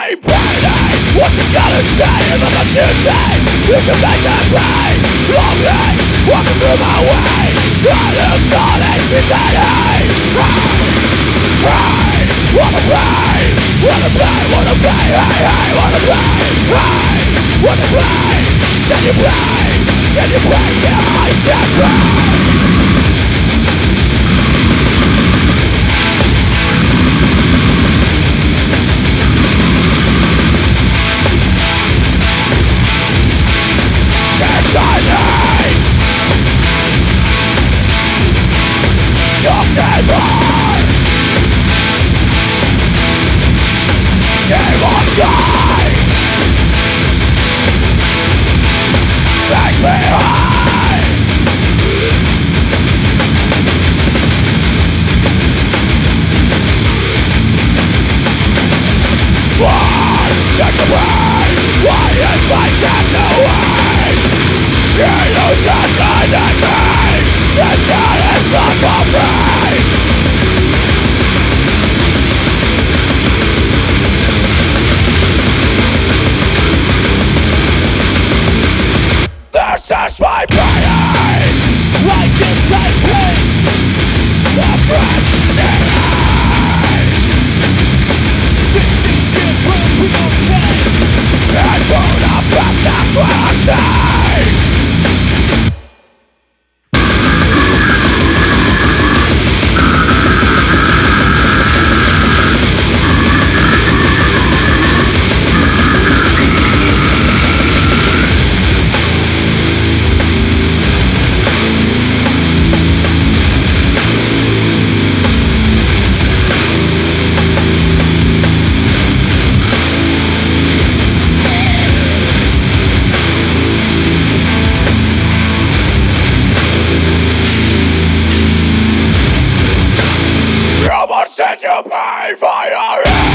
payday. What you gotta say about the Tuesday? You should make them pay. Long legs walking through my way. I looked on and she said, hey, hey, hey, wanna play, wanna play, wanna play, hey, hey, wanna play, hey, wanna play. Can you play? Can you play? Yeah, I can play. Why is my death away? Illusion blinded me. This God is not for free. This is my pain. Like in painting, the friend day. 16 years old, we don't pay. And burn up, that's what I say. Did you pay for your